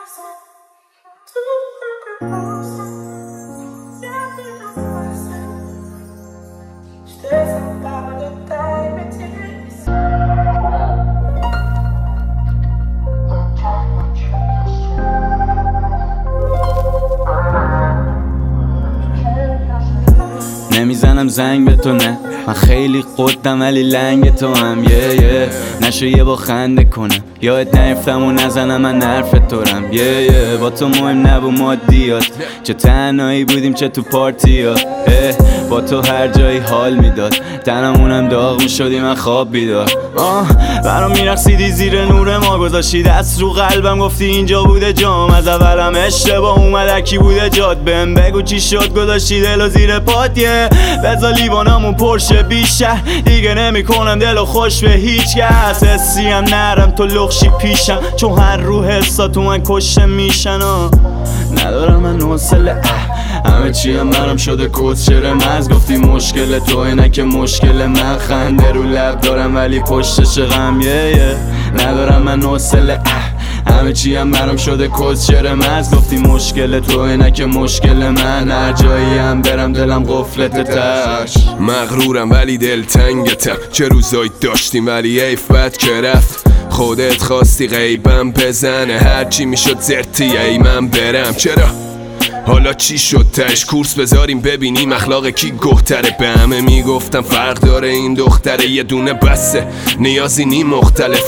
نمیزنم زنگ به تو، نه من خیلی قدم ولی لنگ تو هم نشو یه با خنده کنم یاد نیفتم و نزنم من حرف تورم با تو مهم نبو مادیات، چه تنهایی بودیم چه تو پارتیا، با تو هر جایی حال میداد تنمونم داغون شدی من خواب بیدار. برام میرقصیدی زیر نور ما، گذاشتی دست رو قلبم گفتی اینجا بوده جام، از اولم اشتباه اومد اکی بوده جاد، بهم بگو چی شد گذاشتی دلو زیر پات، بذار لیوانمون پرشه بیشتر دیگه نمیکنم دلو خوش به هیچ کس، حسیم نرم تو لخشی پیشم چون هر رو حسا تو من کشته میشن. ندارم من حوصله همه چی هم برام شده کسچر مز، گفتی مشکل توه نه که مشکل من، خنده رو لب دارم ولی پشتش غم ندارم من حوصله همه چی هم برام شده کسچر مز، گفتی مشکل توه نه که مشکل من، هر جایی هم برم دلم قفلت تش. مغرورم ولی دلتنگتم، چه روزایی داشتیم ولی ایفت که رفت، خودت خواستی غیبم بزنه هرچی میشد زرتی ای من برم، چرا حالا چی شد تش کورس بذاریم ببینیم اخلاق کی گهتره، به همه میگفتم فرق داره این دختره یه دونه بسه نیازی نی مختلف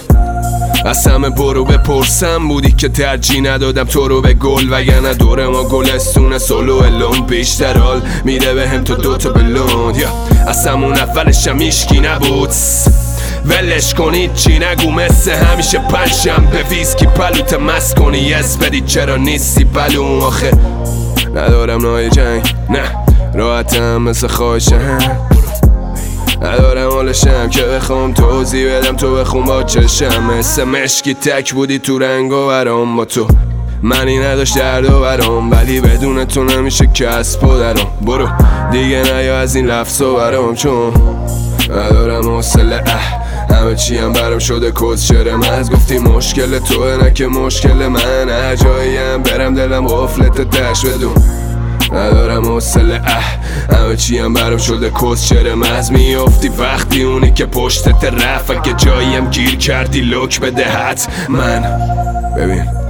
از همه برو بپرسم بودی که ترجیح ندادم تو رو به گل، وگرنه دور ما گلستون سولو الون بیشتر حال میده به هم تو دوتا بلوند، از همون اولش هم ایشکی نبود ولش کنید چی نگو مثل همیشه پنجم به ویسکی پلوت مست کنی یس بدی چرا نیستی بلوم، آخه ندارم نای جنگ نه راحتم مثل خواهشم، ندارم حالشم که بخوام توضیح بدم تو بخون با چشم، مثل مشکی تک بودی تو رنگ و برام، با تو منی نداشت درد و برام، ولی بدون تو نمیشه کسب و درام، برو دیگه نیا از این لفظ و برام چون ندارم حوصله همه چی هم برام شده کسچر مز، گفتی مشکل توه نه که مشکل من، هر جایی هم برم دلم قفلت تش بدون ندارم حوصله همه چی هم برام شده کسچر مز، میافتی وقتی اونی که پشتت رفت، اگه جایی هم گیر کردی لک بده حتما ببین